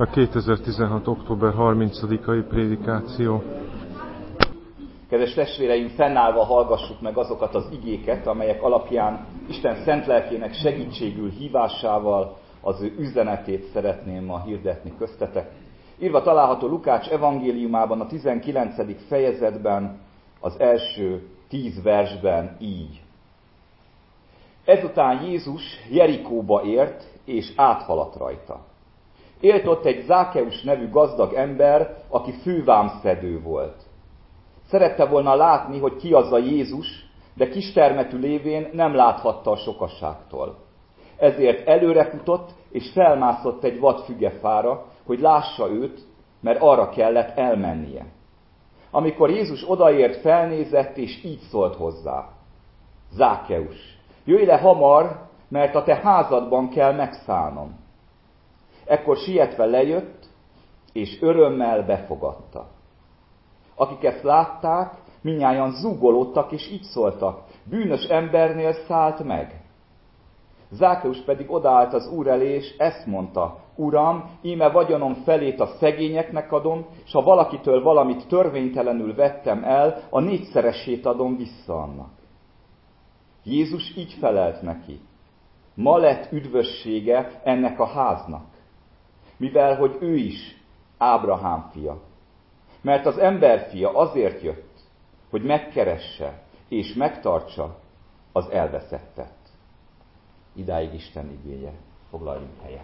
A 2016. október 30-ai prédikáció. Kedves testvéreim, fennállva hallgassuk meg azokat az igéket, amelyek alapján Isten szent lelkének segítségül hívásával az ő üzenetét szeretném ma hirdetni köztetek. Írva található Lukács evangéliumában, a 19. fejezetben, az első 10 versben így. Ezután Jézus Jerikóba ért, és áthaladt rajta. Élt ott egy Zákeus nevű gazdag ember, aki fővámszedő volt. Szerette volna látni, hogy ki az a Jézus, de kistermetű lévén nem láthatta a sokasságtól. Ezért előrefutott, és felmászott egy vad fügefára, hogy lássa őt, mert arra kellett elmennie. Amikor Jézus odaért, felnézett, és így szólt hozzá. Zákeus, jöjj le hamar, mert a te házadban kell megszállnom. Ekkor sietve lejött, és örömmel befogadta. Akik ezt látták, mindnyájan zúgolódtak, és így szóltak, bűnös embernél szállt meg. Zákeus pedig odaállt az Úr elé, és ezt mondta, Uram, íme vagyonom felét a szegényeknek adom, és ha valakitől valamit törvénytelenül vettem el, a 4-szeresét adom vissza annak. Jézus így felelt neki, ma lett üdvössége ennek a háznak, mivel hogy ő is Ábrahám fia. Mert az emberfia azért jött, hogy megkeresse és megtartsa az elveszettet. Idáig Isten igéje. Foglaljunk helyet.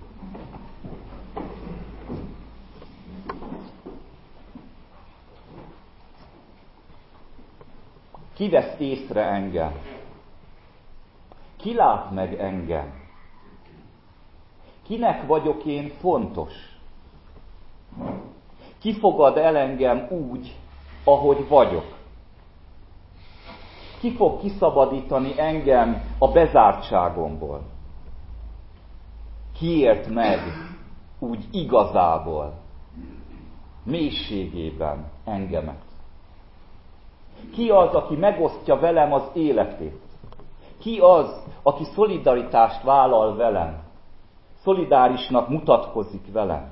Ki vesz észre engem? Ki lát meg engem? Kinek vagyok én fontos? Ki fogad el engem úgy, ahogy vagyok? Ki fog kiszabadítani engem a bezártságomból? Ki ért meg úgy igazából, mélységében engemet? Ki az, aki megosztja velem az életét? Ki az, aki szolidaritást vállal velem? Szolidárisnak mutatkozik velem?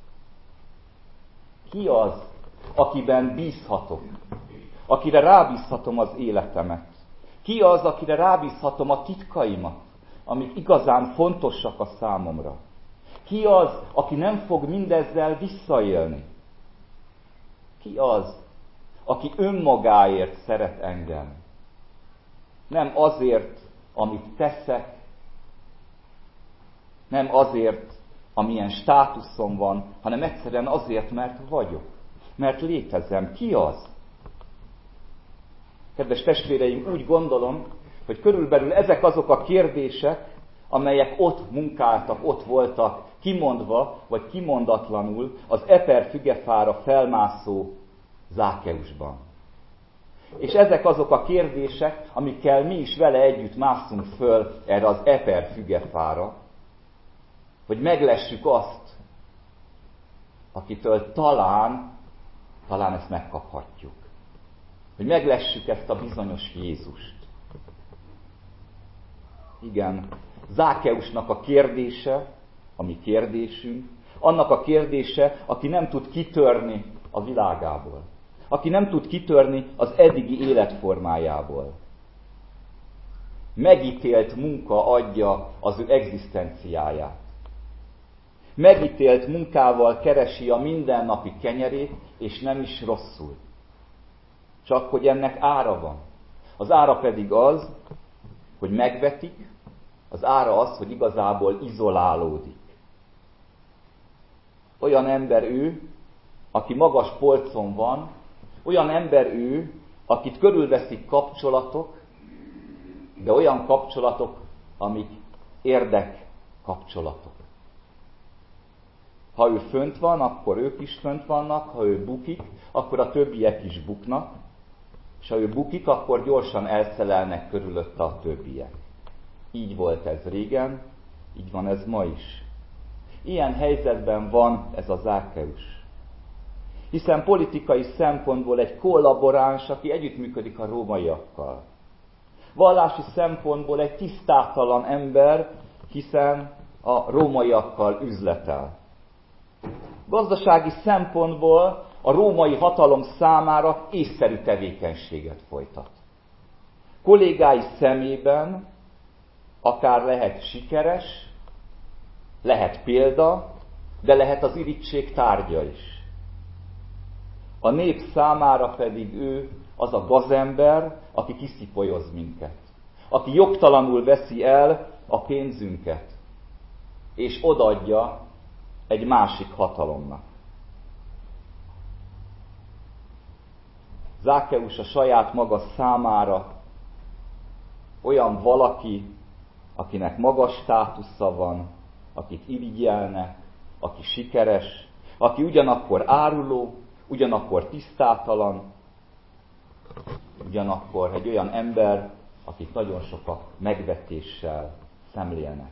Ki az, akiben bízhatok? Akire rábízhatom az életemet? Ki az, akire rábízhatom a titkaimat, amik igazán fontosak a számomra? Ki az, aki nem fog mindezzel visszaélni? Ki az, aki önmagáért szeret engem? Nem azért, amit teszek, nem azért, amilyen státuszom van, hanem egyszerűen azért, mert vagyok, mert létezem. Ki az? Kedves testvéreim, úgy gondolom, hogy körülbelül ezek azok a kérdések, amelyek ott munkáltak, ott voltak, kimondva vagy kimondatlanul az eper fügefára felmászó Zákeusban. És ezek azok a kérdések, amikkel mi is vele együtt mászunk föl erre az eper fügefára, hogy meglessük azt, akitől talán ezt megkaphatjuk. Hogy meglessük ezt a bizonyos Jézust. Igen, Zákeusnak a kérdése, a mi kérdésünk, annak a kérdése, aki nem tud kitörni a világából. Aki nem tud kitörni az eddigi életformájából. Megítélt munka adja az ő egzisztenciáját. Megítélt munkával keresi a mindennapi kenyerét, és nem is rosszul. Csak hogy ennek ára van. Az ára pedig az, hogy megvetik, az ára az, hogy igazából izolálódik. Olyan ember ő, aki magas polcon van, olyan ember ő, akit körülveszik kapcsolatok, de olyan kapcsolatok, amik érdek kapcsolatok. Ha ő fönt van, akkor ők is fönt vannak, ha ő bukik, akkor a többiek is buknak, és ha ő bukik, akkor gyorsan elszelelnek körülötte a többiek. Így volt ez régen, így van ez ma is. Ilyen helyzetben van ez a Zákeus. Hiszen politikai szempontból egy kollaboráns, aki együttműködik a rómaiakkal. Vallási szempontból egy tisztátalan ember, hiszen a rómaiakkal üzletel. Gazdasági szempontból a római hatalom számára észszerű tevékenységet folytat. Kollégái szemében akár lehet sikeres, lehet példa, de lehet az irigység tárgya is. A nép számára pedig ő az a gazember, aki kiszipolyoz minket, aki jogtalanul veszi el a pénzünket, és odaadja egy másik hatalomnak. Zákeus a saját maga számára olyan valaki, akinek magas státusza van, akit irigyelnek, aki sikeres, aki ugyanakkor áruló, ugyanakkor tisztátalan, ugyanakkor egy olyan ember, akit nagyon sokak megvetéssel szemlélnek.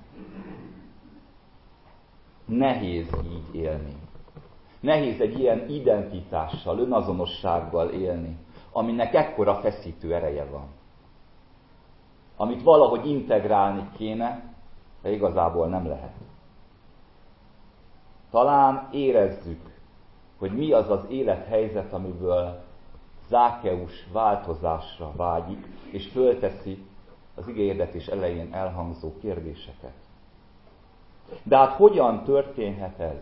Nehéz így élni. Nehéz egy ilyen identitással, önazonossággal élni, aminek ekkora feszítő ereje van. Amit valahogy integrálni kéne, de igazából nem lehet. Talán érezzük, hogy mi az az élethelyzet, amiből Zákeus változásra vágyik, és fölteszi az igehirdetés elején elhangzó kérdéseket. De hát hogyan történhet ez?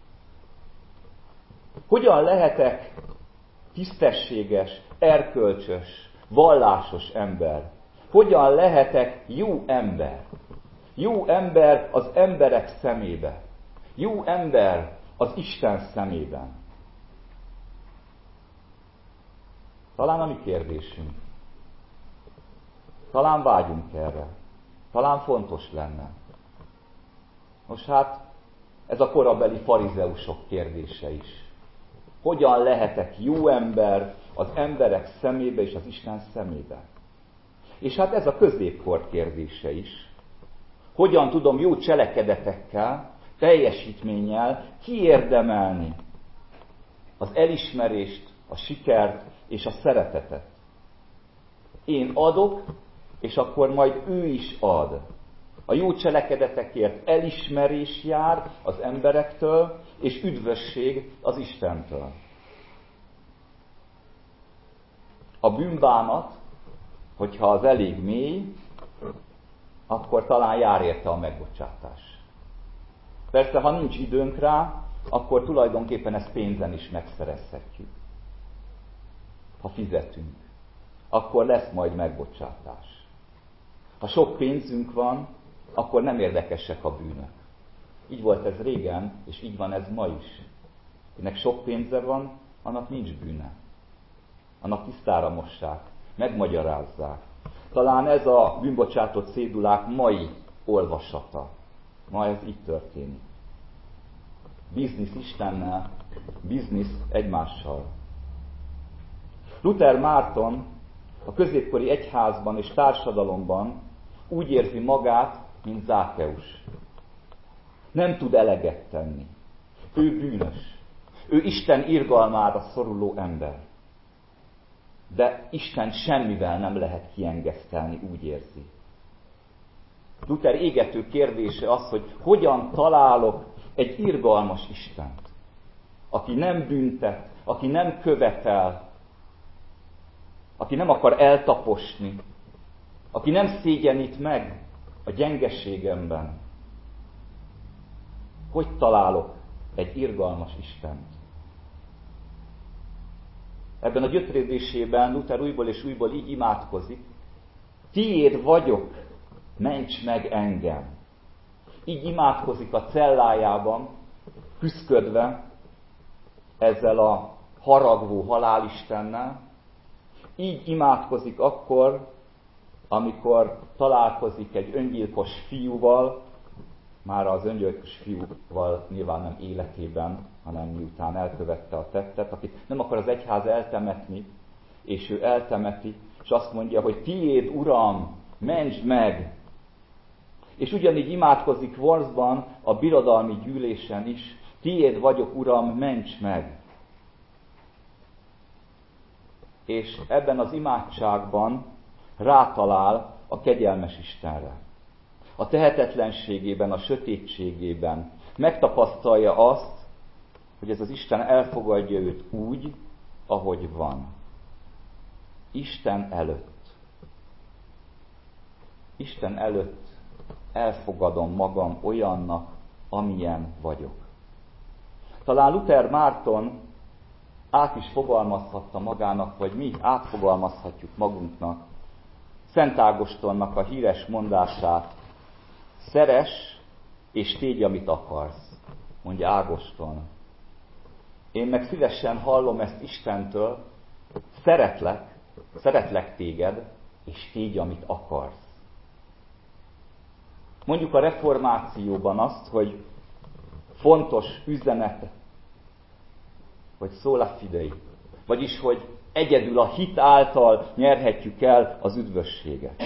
Hogyan lehetek tisztességes, erkölcsös, vallásos ember? Hogyan lehetek jó ember? Jó ember az emberek szemébe. Jó ember az Isten szemében. Talán a mi kérdésünk. Talán vágyunk erre. Talán fontos lenne. Most hát, ez a korabeli farizeusok kérdése is. Hogyan lehetek jó ember az emberek szemébe és az Isten szemébe? És hát ez a középkor kérdése is. Hogyan tudom jó cselekedetekkel, teljesítménnyel kiérdemelni az elismerést, a sikert és a szeretetet? Én adok, és akkor majd ő is ad. A jó cselekedetekért elismerés jár az emberektől, és üdvösség az Istentől. A bűnbánat, hogyha az elég mély, akkor talán jár érte a megbocsátás. Persze, ha nincs időnk rá, akkor tulajdonképpen ezt pénzen is megszerezhetjük. Ha fizetünk, akkor lesz majd megbocsátás. Ha sok pénzünk van, akkor nem érdekesek a bűnök. Így volt ez régen, és így van ez ma is. Akinek sok pénze van, annak nincs bűne. Annak tisztára mossák, megmagyarázzák. Talán ez a bűnbocsátott cédulák mai olvasata. Ma ez így történik. Biznisz Istennel, biznisz egymással. Luther Márton a középkori egyházban és társadalomban úgy érzi magát, mint Zákeus. Nem tud eleget tenni. Ő bűnös. Ő Isten irgalmára szoruló ember. De Isten semmivel nem lehet kiengesztelni, úgy érzi. Luther égető kérdése az, hogy hogyan találok egy irgalmas Istent, aki nem büntet, aki nem követel, aki nem akar eltaposni, aki nem szégyenít meg a gyengeségemben. Hogy találok egy irgalmas Istent? Ebben a gyötrődésében Luther újból és újból így imádkozik: tiéd vagyok, ments meg engem. Így imádkozik a cellájában, küszködve ezzel a haragvó halálistennel. Így imádkozik akkor, amikor találkozik egy öngyilkos fiúval, már az öngyilkos fiúval nyilván nem életében, hanem miután elkövette a tettet, akit nem akar az egyház eltemetni, és ő eltemeti, és azt mondja, hogy tiéd, Uram, mentsd meg! És ugyanígy imádkozik Wormsban a birodalmi gyűlésen is: tiéd vagyok, Uram, ments meg! És ebben az imádságban rátalál a kegyelmes Istenre. A tehetetlenségében, a sötétségében megtapasztalja azt, hogy ez az Isten elfogadja őt úgy, ahogy van. Isten előtt. Isten előtt elfogadom magam olyannak, amilyen vagyok. Talán Luther Márton át is fogalmazhatta magának, vagy mi átfogalmazhatjuk magunknak Szent Ágostonnak a híres mondását: szeress és tégy, amit akarsz, mondja Ágoston. Én meg szívesen hallom ezt Istentől: szeretlek téged, és tégy, amit akarsz. Mondjuk a reformációban azt, hogy fontos üzenet, hogy sola fidei, vagyis, hogy egyedül a hit által nyerhetjük el az üdvösséget.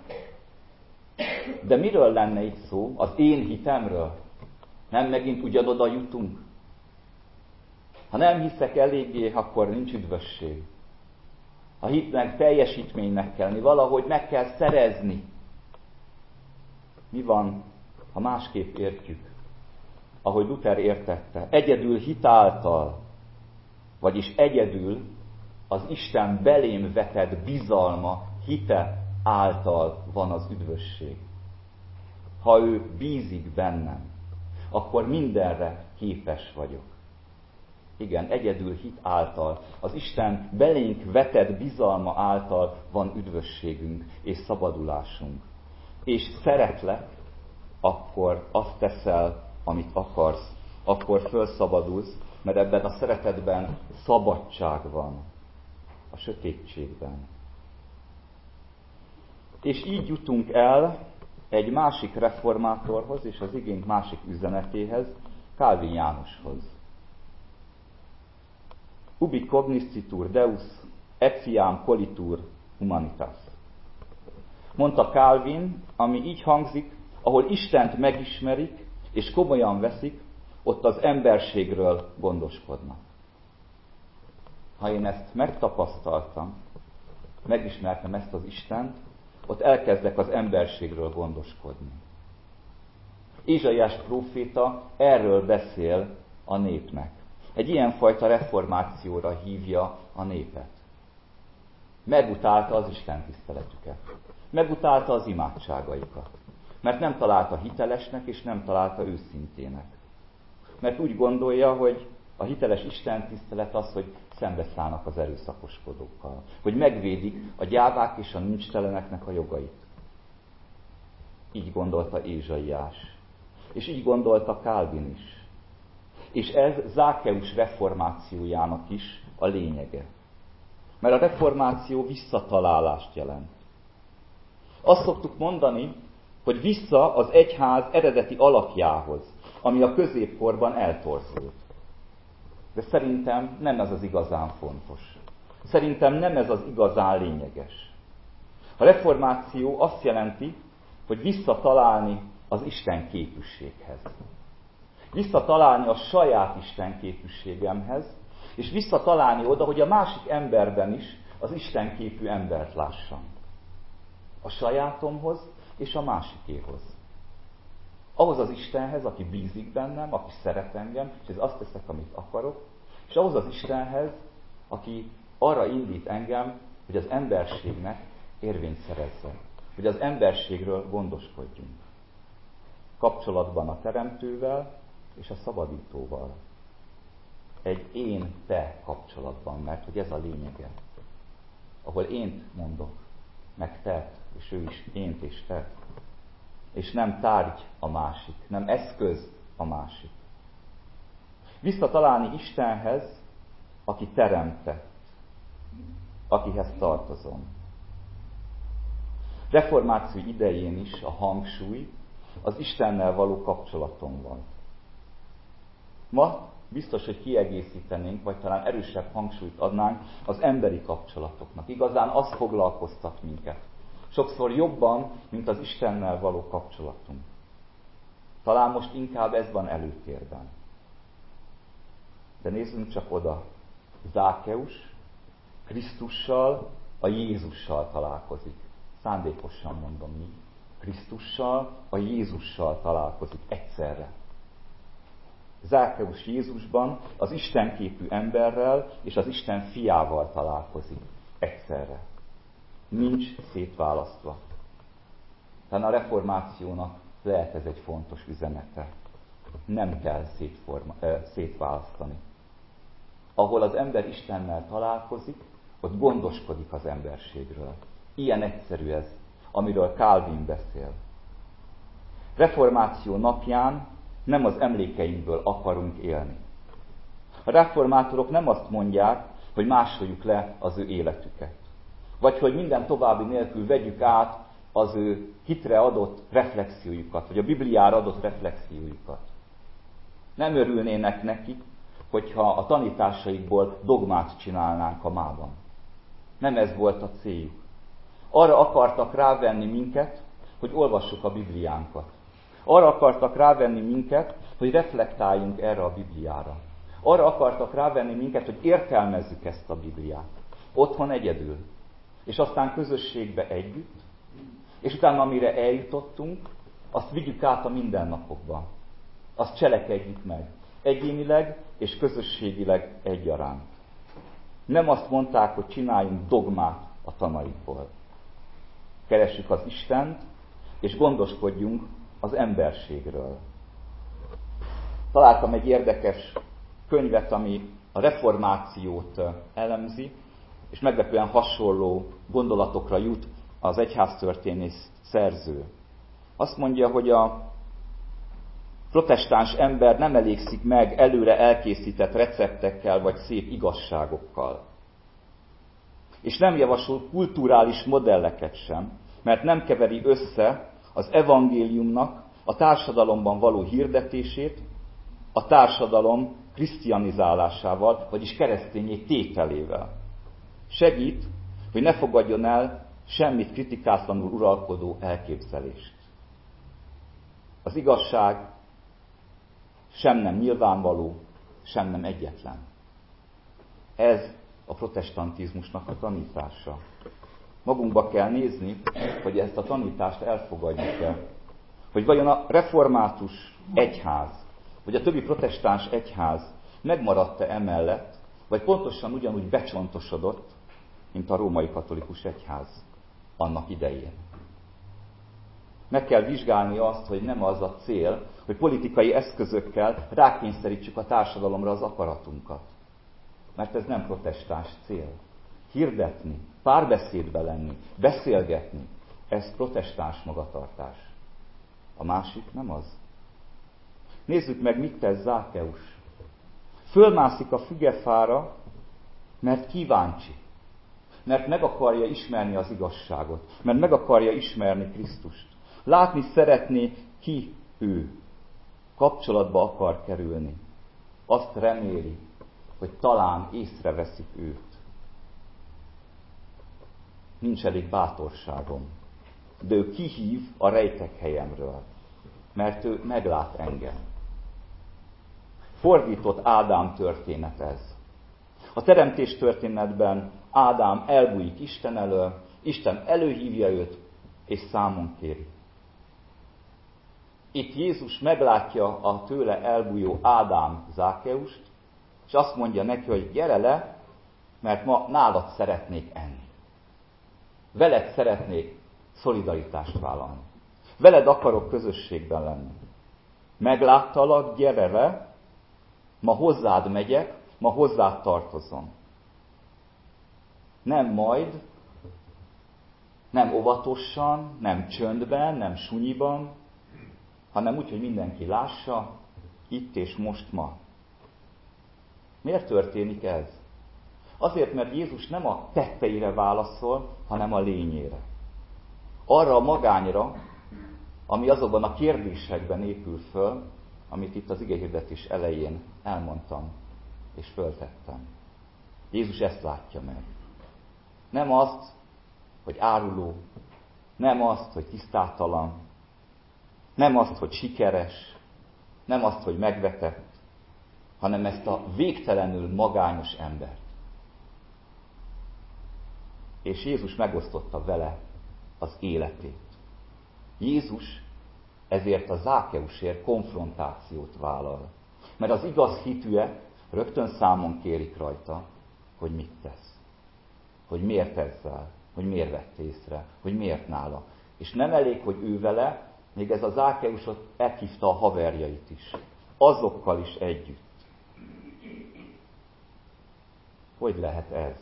De miről lenne itt szó? Az én hitemről? Nem megint ugyanoda jutunk? Ha nem hiszek eléggé, akkor nincs üdvösség. A hitnek teljesítménynek kell lenni, valahogy meg kell szerezni. Mi van, ha másképp értjük? Ahogy Luther értette, egyedül hit által, vagyis egyedül az Isten belém vetett bizalma, hite által van az üdvösség. Ha ő bízik bennem, akkor mindenre képes vagyok. Igen, egyedül hit által, az Isten belénk vetett bizalma által van üdvösségünk és szabadulásunk. És szeretlek, akkor azt teszel, amit akarsz, akkor felszabadulsz, mert ebben a szeretetben szabadság van, a sötétségben. És így jutunk el egy másik reformátorhoz és az igény másik üzenetéhez, Kálvin Jánoshoz. Ubi cognoscitur Deus, etiam colitur humanitas. Mondta Kálvin, ami így hangzik: ahol Istent megismerik és komolyan veszik, ott az emberségről gondoskodnak. Ha én ezt megtapasztaltam, megismertem ezt az Istent, ott elkezdek az emberségről gondoskodni. Ézsaiás próféta erről beszél a népnek. Egy ilyenfajta reformációra hívja a népet. Megutálta az Isten tiszteletüket. Megutálta az imádságaikat. Mert nem találta hitelesnek, és nem találta őszintének. Mert úgy gondolja, hogy a hiteles Isten tisztelet az, hogy szembeszállnak az erőszakoskodókkal. Hogy megvédik a gyávák és a nincsteleneknek a jogait. Így gondolta Ézsaiás. És így gondolta Kálvin is. És ez Zákeus reformációjának is a lényege. Mert a reformáció visszatalálást jelent. Azt szoktuk mondani, hogy vissza az egyház eredeti alakjához, ami a középkorban eltorzult. De szerintem nem ez az igazán fontos. Szerintem nem ez az igazán lényeges. A reformáció azt jelenti, hogy visszatalálni az Isten képűséghez. Visszatalálni a saját Isten képűségemhez, és visszatalálni oda, hogy a másik emberben is az Isten képű embert lássam. A sajátomhoz és a másikéhoz. Ahhoz az Istenhez, aki bízik bennem, aki szeret engem, és ez azt teszek, amit akarok, és ahhoz az Istenhez, aki arra indít engem, hogy az emberségnek érvényt szerezzen, hogy az emberségről gondoskodjunk. Kapcsolatban a Teremtővel és a Szabadítóval. Egy én-te kapcsolatban, mert hogy ez a lényege. Ahol ént mondok, meg te, és ő is ént és te. És nem tárgy a másik, nem eszköz a másik. Visszatalálni Istenhez, aki teremtett, akihez tartozom. Reformáció idején is a hangsúly az Istennel való kapcsolatom volt. Ma biztos, hogy kiegészítenénk, vagy talán erősebb hangsúlyt adnánk az emberi kapcsolatoknak. Igazán az foglalkoztat minket. Sokszor jobban, mint az Istennel való kapcsolatunk. Talán most inkább ez van előtérben. De nézzünk csak oda. Zákeus Krisztussal, a Jézussal találkozik. Szándékosan mondom, mi? Krisztussal, a Jézussal találkozik egyszerre. Zákeus Jézusban az istenképű emberrel és az Isten fiával találkozik egyszerre. Nincs szétválasztva. Tehát a reformációnak lehet ez egy fontos üzenete. Nem kell szétválasztani. Ahol az ember Istennel találkozik, ott gondoskodik az emberségről. Ilyen egyszerű ez, amiről Calvin beszél. Reformáció napján nem az emlékeinkből akarunk élni. A reformátorok nem azt mondják, hogy másoljuk le az ő életüket. Vagy hogy minden további nélkül vegyük át az ő hitre adott reflexiójukat, vagy a Bibliára adott reflexiójukat. Nem örülnének neki, hogyha a tanításaikból dogmát csinálnánk a mában. Nem ez volt a céljuk. Arra akartak rávenni minket, hogy olvassuk a Bibliánkat. Arra akartak rávenni minket, hogy reflektáljunk erre a Bibliára. Arra akartak rávenni minket, hogy értelmezzük ezt a Bibliát. Otthon egyedül. És aztán közösségbe együtt. És utána, amire eljutottunk, azt vigyük át a mindennapokba. Azt cselekedjük meg. Egyénileg és közösségileg egyaránt. Nem azt mondták, hogy csináljunk dogmát a tanaikból. Keressük az Istent, és gondoskodjunk az emberségről. Találtam egy érdekes könyvet, ami a reformációt elemzi, és meglepően hasonló gondolatokra jut az egyháztörténész szerző. Azt mondja, hogy a protestáns ember nem elégszik meg előre elkészített receptekkel vagy szép igazságokkal. És nem javasol kulturális modelleket sem, mert nem keveri össze az evangéliumnak a társadalomban való hirdetését a társadalom krisztianizálásával, vagyis keresztényé tételével. Segít, hogy ne fogadjon el semmit kritikátlanul uralkodó elképzelést. Az igazság sem nem nyilvánvaló, sem nem egyetlen. Ez a protestantizmusnak a tanítása. Magunkba kell nézni, hogy ezt a tanítást elfogadjuk-e. Hogy vajon a református egyház, vagy a többi protestáns egyház megmaradt-e emellett, vagy pontosan ugyanúgy becsontosodott, mint a római katolikus egyház annak idején. Meg kell vizsgálni azt, hogy nem az a cél, hogy politikai eszközökkel rákényszerítsük a társadalomra az akaratunkat. Mert ez nem protestáns cél. Hirdetni, párbeszédbe lenni, beszélgetni, ez protestáns magatartás. A másik nem az. Nézzük meg, mit tesz Zákeus. Fölmászik a fügefára, mert kíváncsi. Mert meg akarja ismerni az igazságot. Mert meg akarja ismerni Krisztust. Látni szeretné, ki ő. Kapcsolatba akar kerülni. Azt reméli, hogy talán észreveszik őt. Nincs elég bátorságom. De ő kihív a rejtek helyemről. Mert ő meglát engem. Fordított Ádám történet ez. A teremtés történetben Ádám elbújik Isten elől, Isten előhívja őt, és számon kéri. Itt Jézus meglátja a tőle elbújó Ádám Zákeust, és azt mondja neki, hogy gyere le, mert ma nálad szeretnék enni. Veled szeretnék szolidaritást vállalni. Veled akarok közösségben lenni. Megláttalak, gyere le, ma hozzád megyek, ma hozzád tartozom. Nem majd, nem óvatosan, nem csöndben, nem sunyiban, hanem úgy, hogy mindenki lássa, itt és most ma. Miért történik ez? Azért, mert Jézus nem a tetteire válaszol, hanem a lényére. Arra a magányra, ami azokban a kérdésekben épül föl, amit itt az igehirdetés elején elmondtam és föltettem. Jézus ezt látja meg. Nem azt, hogy áruló, nem azt, hogy tisztátalan, nem azt, hogy sikeres, nem azt, hogy megvetett, hanem ezt a végtelenül magányos embert. És Jézus megosztotta vele az életét. Jézus ezért a Zákeusért konfrontációt vállal. Mert az igaz hitűek rögtön számon kérik rajta, hogy mit tesz. Hogy miért ezzel, hogy miért vett észre, hogy miért nála. És nem elég, hogy ő vele, még ez a Zákeusot elhívta a haverjait is. Azokkal is együtt. Hogy lehet ez?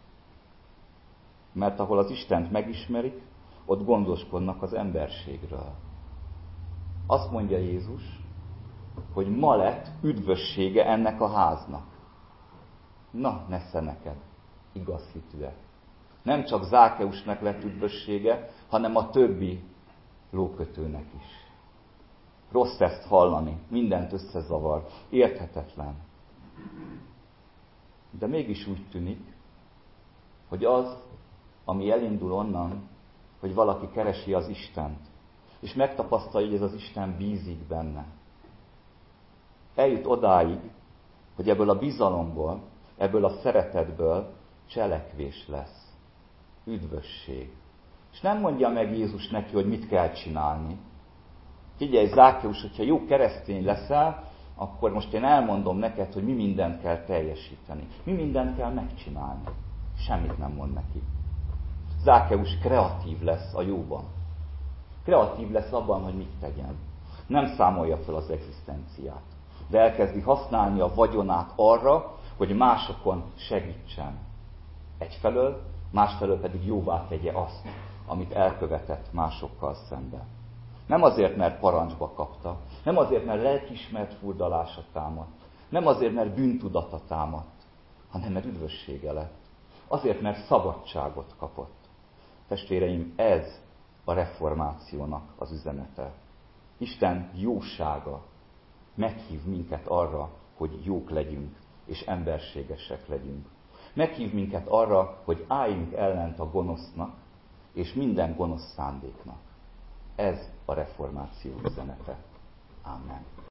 Mert ahol az Istent megismerik, ott gondoskodnak az emberségről. Azt mondja Jézus, hogy ma lett üdvössége ennek a háznak. Na, nesze neked, igaz hitűek. Nem csak Zákeusnak lett üdvössége, hanem a többi lókötőnek is. Rossz ezt hallani, mindent összezavar, érthetetlen. De mégis úgy tűnik, hogy az, ami elindul onnan, hogy valaki keresi az Istent, és megtapasztalja, hogy ez az Isten bízik benne. Eljut odáig, hogy ebből a bizalomból, ebből a szeretetből cselekvés lesz. Üdvösség. És nem mondja meg Jézus neki, hogy mit kell csinálni. Figyelj, Zákeus, hogyha jó keresztény leszel, akkor most én elmondom neked, hogy mi mindent kell teljesíteni. Mi mindent kell megcsinálni. Semmit nem mond neki. Zákeus kreatív lesz a jóban. Kreatív lesz abban, hogy mit tegyen. Nem számolja fel az egzisztenciát. De elkezdi használni a vagyonát arra, hogy másokon segítsen. Egyfelől, másfelől pedig jóvá tegye azt, amit elkövetett másokkal szemben. Nem azért, mert parancsba kapta, nem azért, mert lelkiismeret furdalása támadt, nem azért, mert bűntudata támadt, hanem mert üdvössége lett. Azért, mert szabadságot kapott. Testvéreim, ez a reformációnak az üzenete. Isten jósága meghív minket arra, hogy jók legyünk, és emberségesek legyünk. Meghív minket arra, hogy álljunk ellent a gonosznak, és minden gonosz szándéknak. Ez a reformáció üzenete. Amen.